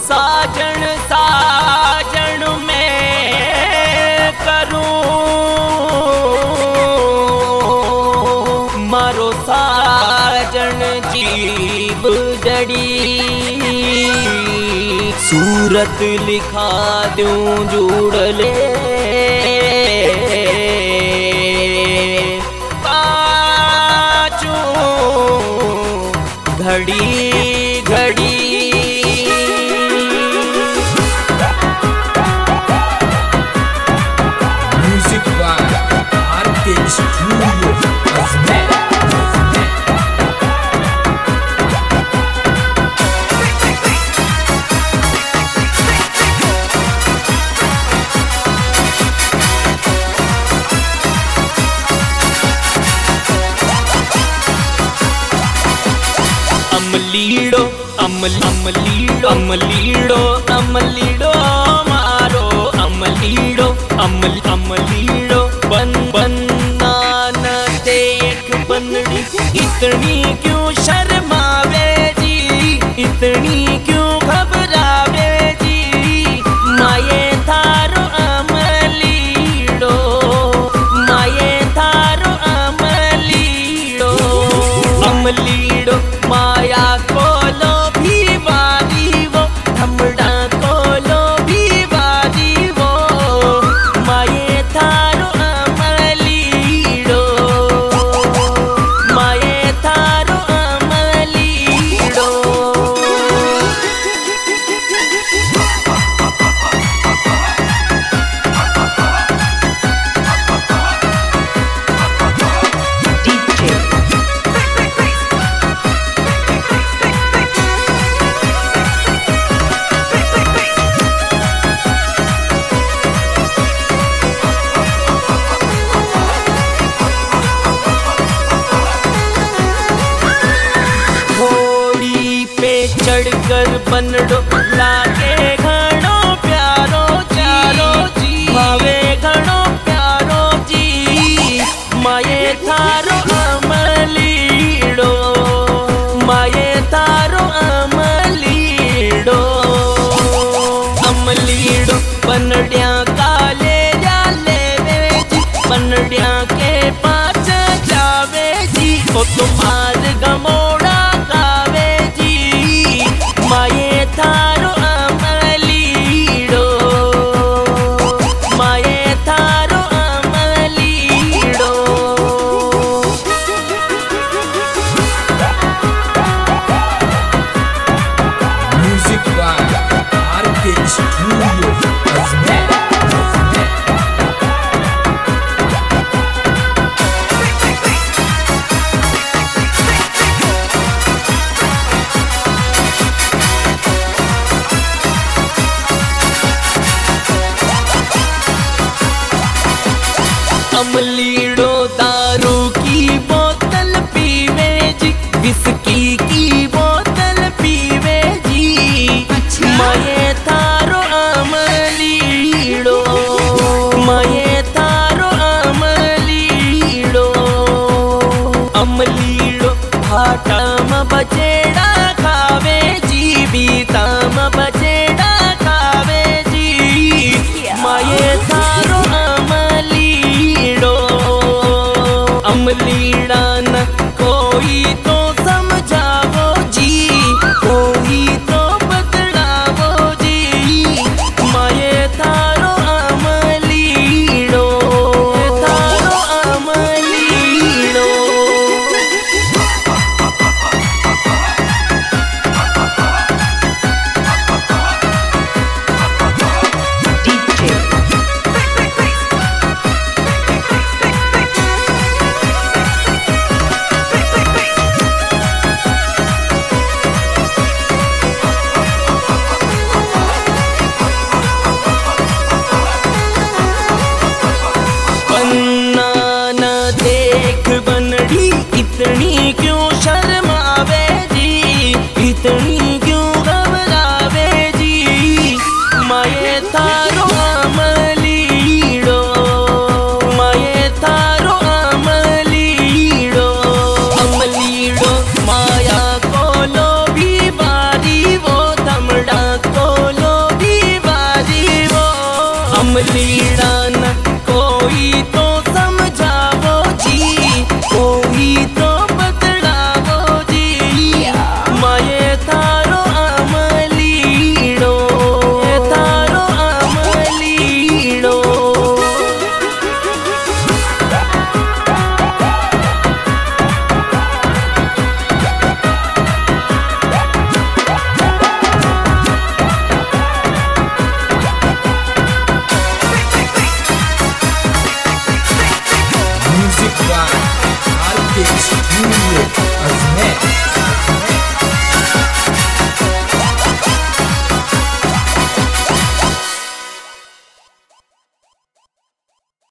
साजन साजन में करूं मारो साजन जीव जड़ी सूरत लिखा दूं जुड़ ले पाचू घड़ी घड़ी अमलीड़ो अमलीड़ो अमलीड़ो अमलीड़ो मारो अमलीड़ो अमलीड़ो बन बनना न देख बनड़ी इतनी क्यों शर्मावे जी इतनी क्यों घबरावे जी माये थारो अमलीड़ो माये थारो अमलीड़ो अमलीड़ो माया कोलो भी वारी वो धमड़ा कोलो भी वारी वो माये थारो अमलीड़ो माये थारो अमलीड़ो चढ़कर बनड़ो लागे घणो प्यारो चारो जी भावे घणो प्यारो जी माये थारो अमलीड़ो माये थारो अमलीड़ो अमलीड़ो बनड़िया काले जाले जी बनड़िया के पास जावे जी ओ तुम्हार गमोड़ा गावे जी माये थारो अमलीड़ो माये थारो अमलीड़ो music by R K studio Ajmer. RK Studio Azmer.